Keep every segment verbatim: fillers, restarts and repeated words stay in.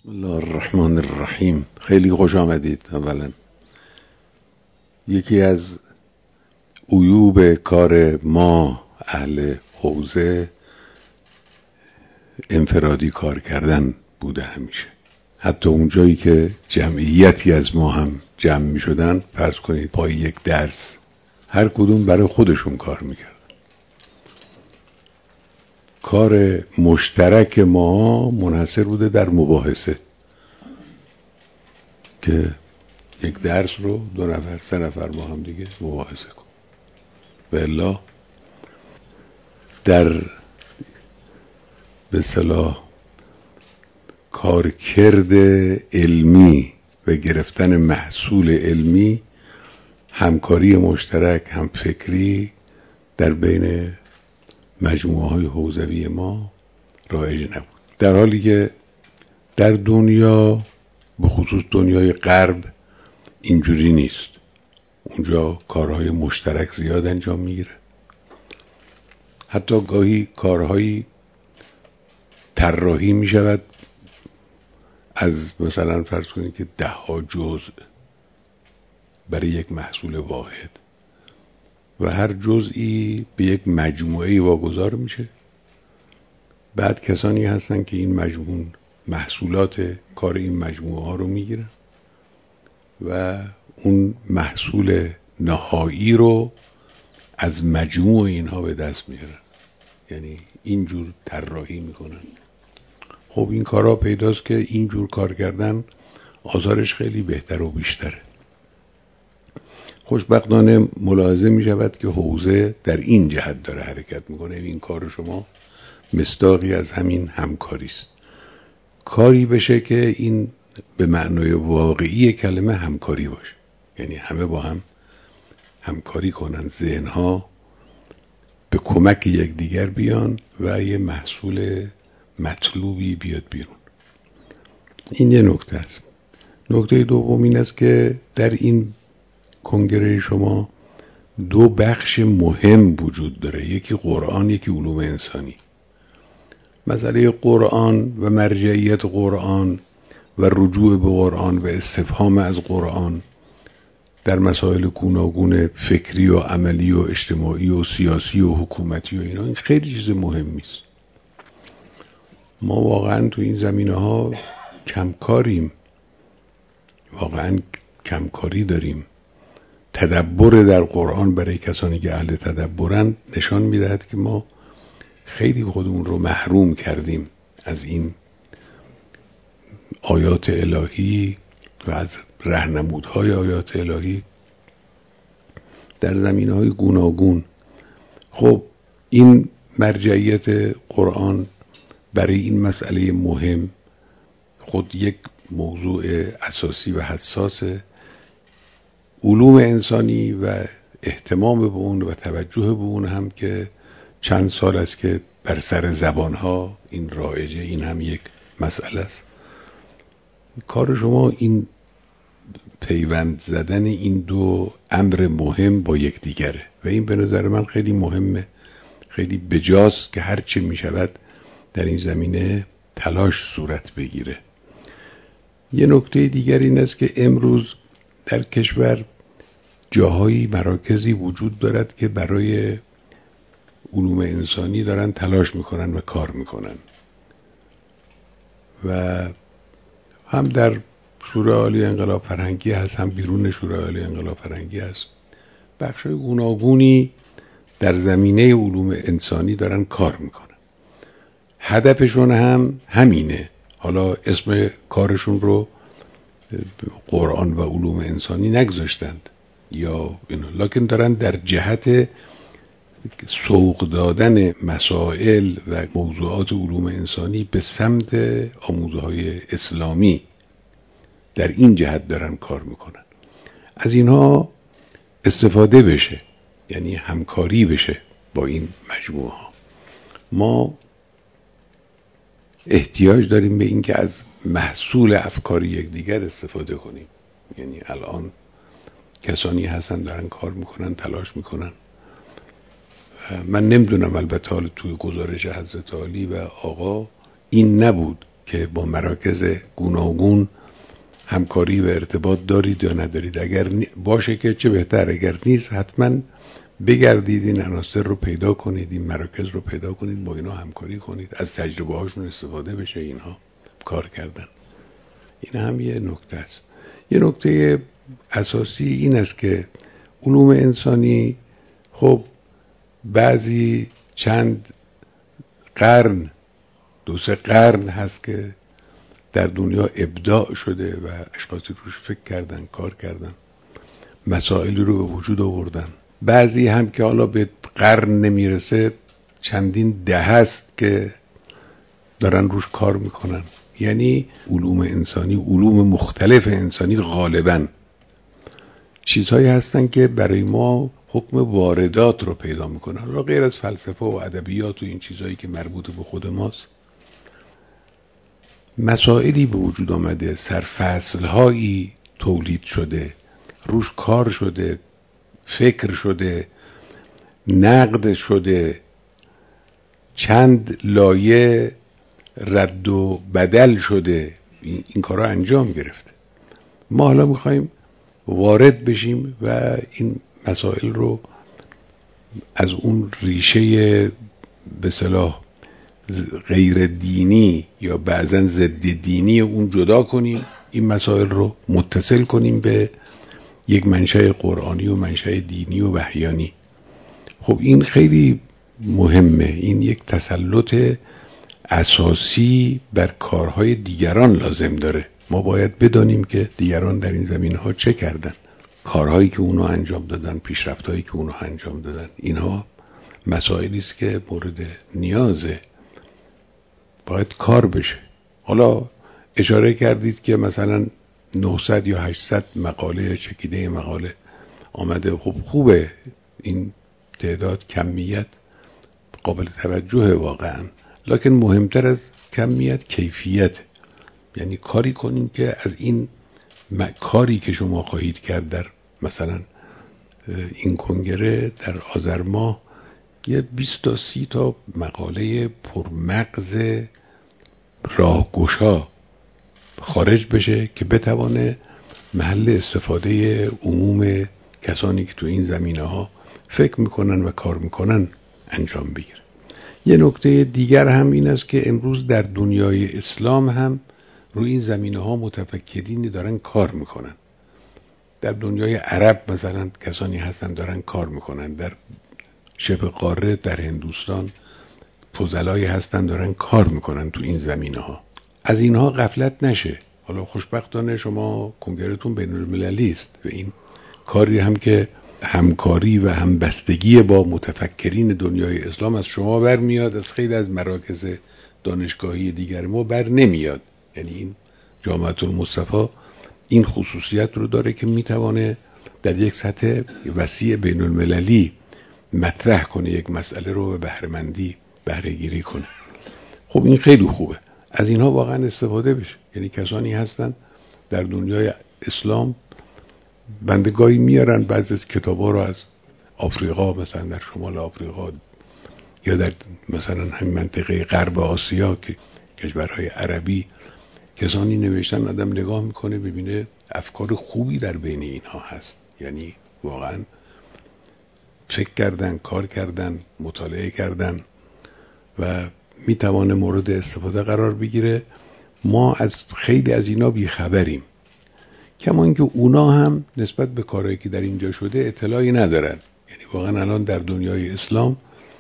بسم الله الرحمن الرحیم. خیلی خوش آمدید. اولا یکی از عیوب کار ما اهل حوزه انفرادی کار کردن بوده همیشه. حتی اون جایی که جمعیتی از ما هم جمع می شدن، فرض کنید پای یک درس، هر کدوم برای خودشون کار میکردن. کار مشترک ما منحصر بوده در مباحثه که یک درس رو دو نفر سه نفر با هم دیگه مباحثه کن. و الا در به اصطلاح کارکرد علمی و گرفتن محصول علمی، همکاری مشترک هم فکری در بین مجموعه های حوزوی ما رایج نبود، در حالی که در دنیا به خصوص دنیای غرب اینجوری نیست. اونجا کارهای مشترک زیاد انجام میگیره. حتی گاهی کارهایی طراحی میشود از مثلا فرض کنید که ده ها جزء برای یک محصول واحد و هر جزئی به یک مجموعه واگذار میشه. بعد کسانی هستن که این مجموع محصولات کار این مجموعه ها رو میگیرن و اون محصول نهایی رو از مجموع اینها به دست میارن، یعنی اینجور طراحی میکنن. خب این کارها پیداست که اینجور کار کردن آثارش خیلی بهتر و بیشتره. خوشبختانه ملاحظه می شود که حوزه در این جهت داره حرکت میکنه. این کار شما مصداقی از همین همکاری است. کاری بشه که این به معنای واقعی کلمه همکاری باشه، یعنی همه با هم همکاری کنن، ذهنها به کمک یکدیگر بیان و یه محصول مطلوبی بیاد بیرون. این یه نکته است. نکته دوم این است که در این کنگره شما دو بخش مهم وجود داره، یکی قرآن، یکی علوم انسانی. مسئله قرآن و مرجعیت قرآن و رجوع به قرآن و استفهام از قرآن در مسائل گوناگون فکری و عملی و اجتماعی و سیاسی و حکومتی و اینا، این خیلی چیز مهمی است. ما واقعا تو این زمینه ها کمکاریم، واقعا کمکاری داریم. تدبر در قرآن برای کسانی که اهل تدبرن نشان میدهد که ما خیلی خودمون رو محروم کردیم از این آیات الهی و از راهنمودهای آیات الهی در زمینه‌های گوناگون. خب این مرجعیت قرآن برای این مسئله مهم خود یک موضوع اساسی و حساسه. علوم انسانی و اهتمام به اون و توجه به اون هم که چند سال است که بر سر زبانها این رایجه، این هم یک مسئله است. کار شما این پیوند زدن این دو امر مهم با یکدیگره و این به نظر من خیلی مهمه، خیلی بجاست که هرچه می شود در این زمینه تلاش صورت بگیره. یه نکته دیگر این است که امروز در کشور جاهایی مراکزی وجود دارد که برای علوم انسانی دارن تلاش میکنن و کار میکنن و هم در شورای عالی انقلاب فرهنگی هست، هم بیرون شورای عالی انقلاب فرهنگی هست. بخشای گوناگونی در زمینه علوم انسانی دارن کار میکنن. هدفشون هم همینه. حالا اسم کارشون رو قرآن و علوم انسانی نگذاشتند یا اینا، لکن دارن در جهت سوق دادن مسائل و موضوعات علوم انسانی به سمت آموزه‌های اسلامی در این جهت دارن کار میکنن. از اینها استفاده بشه، یعنی همکاری بشه با این مجموعه ها. ما احتیاج داریم به این که از محصول افکار یکدیگر استفاده کنیم. یعنی الان کسانی هستن دارن کار میکنن، تلاش میکنن. من نمیدونم، البته حالا توی گزارش حضرت عالی و آقا این نبود که با مراکز گوناگون همکاری و ارتباط دارید یا ندارید. اگر باشه که چه بهتر، اگر نیست حتما بگردید این عناصر رو پیدا کنید، این مراکز رو پیدا کنید، با اینا همکاری کنید، از تجربه هاشون استفاده بشه اینها کار کردن. این هم یه نکته است. یه نکته اساسی این است که علوم انسانی خب بعضی چند قرن دو سه قرن هست که در دنیا ابداع شده و اشخاصی روش فکر کردن، کار کردن، مسائلی رو به وجود آوردن. بعضی هم که حالا به قرن نمیرسه چندین ده هست که دارن روش کار میکنن. یعنی علوم انسانی، علوم مختلف انسانی غالبا چیزهایی هستن که برای ما حکم واردات رو پیدا میکنن، حالا غیر از فلسفه و ادبیات و این چیزهایی که مربوط به خود ماست. مسائلی به وجود آمده، سرفصلهایی تولید شده، روش کار شده، فکر شده، نقد شده، چند لایه رد و بدل شده، این, این کارا انجام گرفته. ما حالا میخوایم وارد بشیم و این مسائل رو از اون ریشه به اصطلاح غیر دینی یا بعضن ضد دینی اون جدا کنیم، این مسائل رو متصل کنیم به یک منشأ قرآنی و منشأ دینی و وحیانی. خب این خیلی مهمه. این یک تسلط اساسی بر کارهای دیگران لازم داره. ما باید بدانیم که دیگران در این زمینه‌ها چه کردن، کارهایی که اونها انجام دادن، پیشرفت‌هایی که اونها انجام دادن. اینها مسائلی است که مورد نیازه، باید کار بشه. حالا اشاره کردید که مثلا نهصد یا هشتصد مقاله چکیده مقاله آمده. خب خوبه، این تعداد کمیت قابل توجه واقعا، لکن مهمتر از کمیت کیفیت. یعنی کاری کنیم که از این کاری که شما خواهید کرد در مثلا این کنگره در آذر ماه یه بیست تا سی تا مقاله پرمغز راهگشا خارج بشه که بتوانه محل استفاده عموم کسانی که تو این زمینه ها فکر میکنن و کار میکنن انجام بگیره. یه نکته دیگر هم این است که امروز در دنیای اسلام هم روی این زمینه ها متفکرینی دارن کار میکنن. در دنیای عرب مثلا کسانی هستن دارن کار میکنن، در شبه قاره، در هندوستان فضلایی هستن دارن کار میکنن تو این زمینه ها. از اینها غفلت نشه. حالا خوشبختانه شما کنگرهتون بین المللی است و این کاری هم که همکاری و همبستگی با متفکرین دنیای اسلام از شما برمیاد، از خیلی از مراکز دانشگاهی دیگر ما بر نمیاد. یعنی این جامعه المصطفی این خصوصیت رو داره که میتوانه در یک سطح وسیع بین المللی مطرح کنه یک مسئله رو به بهره‌مندی بهره گیری کنه. خب این خیلی خوبه، از اینها واقعا استفاده بشه. یعنی کسانی هستن در دنیای اسلام، بندگاهی میارن بعضی از کتابا رو از آفریقا، مثلا در شمال آفریقا یا در مثلا همین منطقه غرب آسیا که کشورهای عربی کسانی نوشتن، آدم نگاه میکنه ببینه افکار خوبی در بین اینها هست. یعنی واقعا فکر کردن، کار کردن، مطالعه کردن و میتوانه مورد استفاده قرار بگیره. ما از خیلی از اینا بیخبریم، کما اینکه اونا هم نسبت به کارهایی که در اینجا شده اطلاعی ندارن. یعنی واقعا الان در دنیای اسلام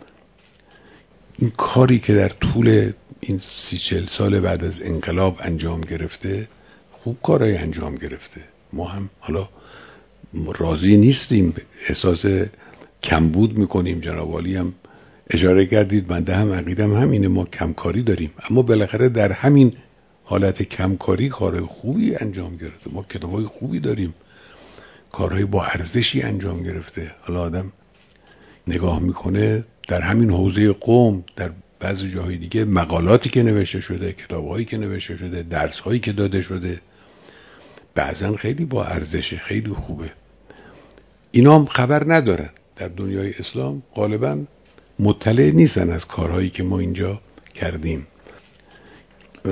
این کاری که در طول این سی چل سال بعد از انقلاب انجام گرفته، خوب کارهای انجام گرفته. ما هم حالا راضی نیستیم، احساس کمبود میکنیم. جناب عالی هم اشاره کردید، بنده هم عقیدم همینه، ما کمکاری داریم، اما بالاخره در همین حالت کمکاری کارهای خوبی انجام گرفته. ما کتابای خوبی داریم، کارهای با ارزشی انجام گرفته. حالا آدم نگاه میکنه در همین حوزه قم، در بعضی جاهای دیگه مقالاتی که نوشته شده، کتابهایی که نوشته شده، درسهایی که داده شده، بعضا خیلی با ارزشه، خیلی خوبه. اینا هم خبر ندارن. در دنیای اسلام غالبا مطلع نیستن از کارهایی که ما اینجا کردیم و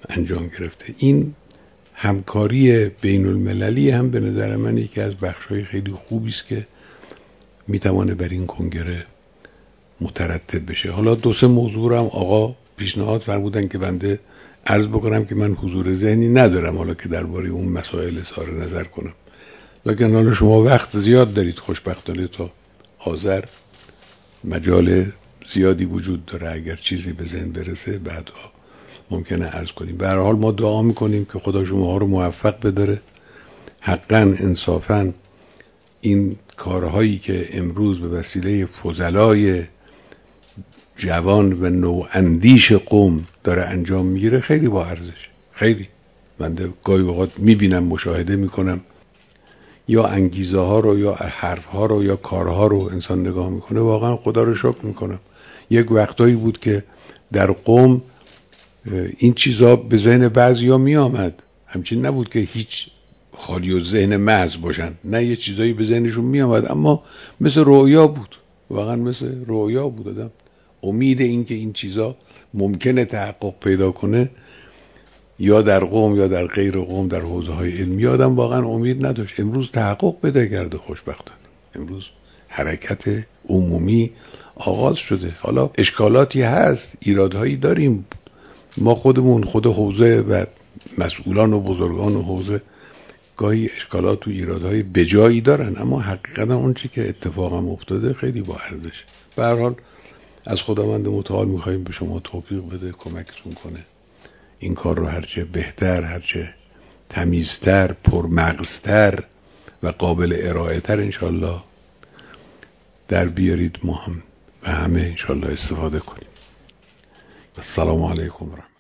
انجام گرفته. این همکاری بین المللی هم به نظر من یکی از بخش‌های خیلی خوبی است که میتوانه بر این کنگره مترتب بشه. حالا دو سه موضوع هم آقا پیشنهاد فرمودن که بنده عرض بکنم که من حضور ذهنی ندارم حالا که درباره اون مسائل اظهار نظر کنم، لکن حالا شما وقت زیاد دارید، خوشبختانه تا آذر مجال زیادی وجود داره، اگر چیزی به ذهن برسه بعدا ممکنه عرض کنیم. به هر حال ما دعا میکنیم که خدا شما ها رو موفق بداره. حقا انصافا این کارهایی که امروز به وسیله فضلای جوان و نواندیش قوم داره انجام میگیره خیلی با ارزش، خیلی. من گاهی اوقات میبینم، مشاهده میکنم، یا انگیزه ها رو یا حرف ها رو یا کارها رو انسان نگاه میکنه، واقعا خدا رو شکر میکنم. یک وقتایی بود که در قوم این چیزا به ذهن بعضیا می آمد، همچین نبود که هیچ خالی و ذهن محض باشن، نه، یه چیزایی به ذهنشون می آمد، اما مثل رویا بود، واقعا مثل رویا بود. آدم امید این که این چیزا ممکنه تحقق پیدا کنه یا در قوم یا در غیر قوم در حوزه های علمی آدم واقعا امید نداشت. امروز تحقق پیدا کرده خوشبختانه، امروز حرکت عمومی آغاز شده. حالا اشکالاتی هست، ایرادهایی داریم، ما خودمون خود حوزه و مسئولان و بزرگان و حوزه گاهی اشکالات و ایرادهای بجایی دارن، اما حقیقتا اون چی که اتفاقم افتاده خیلی با ارزش. به هر حال از خداوند متعال میخوایم به شما توفیق بده، کمکتون کنه این کار رو هرچه بهتر، هرچه تمیزتر، پرمغزتر و قابل ارائه تر انشالله در بیارید، ما هم و همه انشالله استفاده کنیم. السلام علیکم.